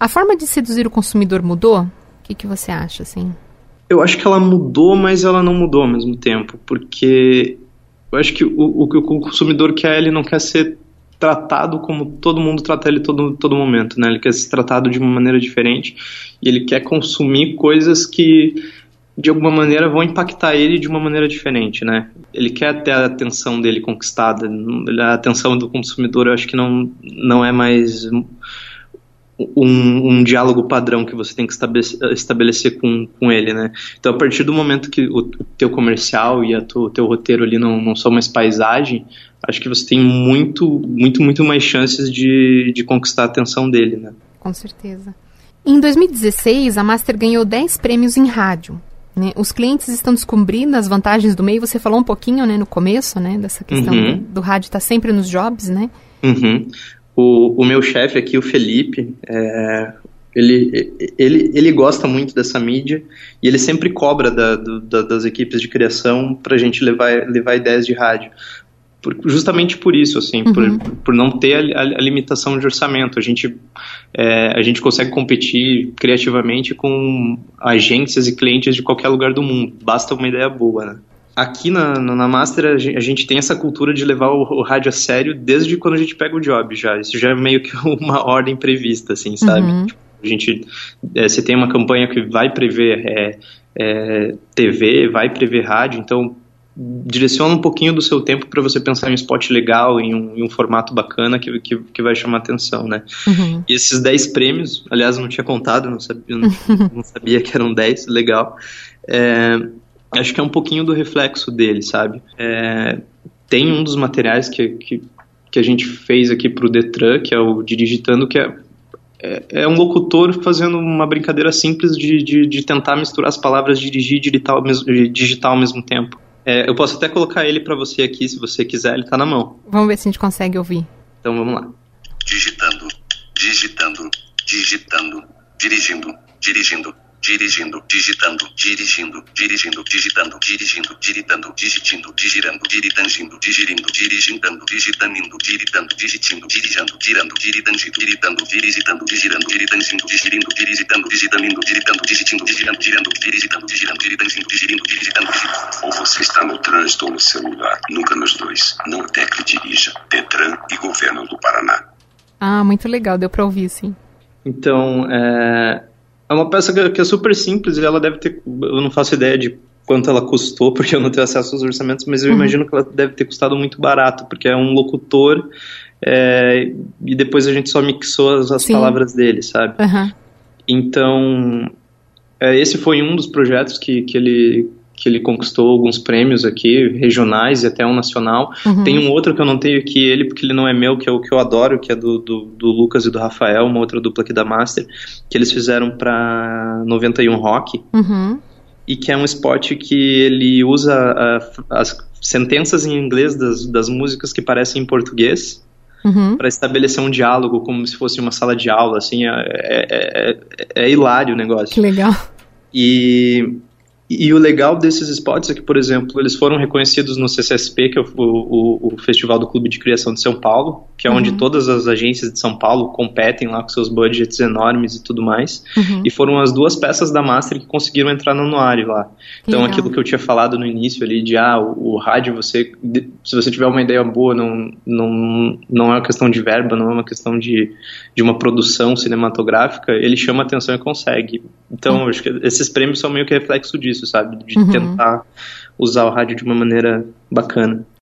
A forma de seduzir o consumidor mudou? O que você acha, assim? Eu acho que ela mudou, mas ela não mudou ao mesmo tempo, porque eu acho que o que o consumidor quer, ele não quer ser tratado como todo mundo trata ele todo momento, né? Ele quer ser tratado de uma maneira diferente e ele quer consumir coisas que de alguma maneira vão impactar ele de uma maneira diferente, né? Ele quer ter a atenção dele conquistada. A atenção do consumidor, eu acho que não é mais um diálogo padrão que você tem que estabelecer com ele, né? Então, a partir do momento que o teu comercial e o teu roteiro ali não são mais paisagem, acho que você tem muito mais chances de conquistar a atenção dele, né? Com certeza. Em 2016, a Master ganhou 10 prêmios em rádio. Né? Os clientes estão descobrindo as vantagens do meio. Você falou um pouquinho, né, no começo, né, dessa questão do rádio estar sempre nos jobs, né? Uhum. O meu chefe aqui, o Felipe, ele gosta muito dessa mídia e ele sempre cobra das equipes de criação para a gente levar ideias de rádio. Justamente por isso, assim, por não ter a limitação de orçamento. A gente consegue competir criativamente com agências e clientes de qualquer lugar do mundo. Basta uma ideia boa, né? Aqui na Master a gente tem essa cultura de levar o rádio a sério desde quando a gente pega o job já. Isso já é meio que uma ordem prevista, assim, sabe? Tipo, você tem uma campanha que vai prever TV, vai prever rádio, então direciona um pouquinho do seu tempo para você pensar em um spot legal, em um formato bacana que vai chamar atenção, né? E esses 10 prêmios, aliás, eu não tinha contado, não sabia que eram 10, legal. Acho que é um pouquinho do reflexo dele, sabe? Tem um dos materiais que a gente fez aqui pro Detran, que é o Dirigitando, que é um locutor fazendo uma brincadeira simples de tentar misturar as palavras dirigir e digital ao mesmo tempo. Eu posso até colocar ele para você aqui, se você quiser, ele tá na mão. Vamos ver se a gente consegue ouvir. Então vamos lá. Digitando, digitando, dirigindo, digitando, dirigindo, digitando, digitando, digirando, diritangindo, digirindo, digitando, digitando, girando, girando, diritando, digitando, diritangindo, digirindo, digitando, diritando, digitindo, girando, digitando, digirindo, digitando. Ou você está no trânsito ou no celular, nunca nos dois. Não tecle dirija. Detran e Governo do Paraná. Ah, muito legal, deu pra ouvir, sim. Então, é uma peça que é super simples e ela deve ter... Eu não faço ideia de quanto ela custou, porque eu não tenho acesso aos orçamentos, mas eu imagino que ela deve ter custado muito barato, porque é um locutor e depois a gente só mixou as palavras dele, sabe? Então, esse foi um dos projetos que ele conquistou alguns prêmios aqui, regionais e até um nacional. Tem um outro que eu não tenho aqui, porque ele não é meu, que é o que eu adoro, que é do Lucas e do Rafael, uma outra dupla aqui da Master, que eles fizeram pra 91 Rock, e que é um spot que ele usa as sentenças em inglês das músicas que parecem em português, para estabelecer um diálogo como se fosse uma sala de aula, assim, é hilário o negócio. Que legal. E o legal desses spots é que, por exemplo, eles foram reconhecidos no CCSP, que é o Festival do Clube de Criação de São Paulo, que é onde todas as agências de São Paulo competem lá com seus budgets enormes e tudo mais. E foram as 2 peças da Master que conseguiram entrar no anuário lá. Então, legal. Aquilo que eu tinha falado no início ali, de o rádio, se você tiver uma ideia boa, não é uma questão de verba, não é uma questão de uma produção cinematográfica, ele chama atenção e consegue. Então, eu acho que esses prêmios são meio que reflexo disso, sabe? De tentar usar o rádio de uma maneira bacana.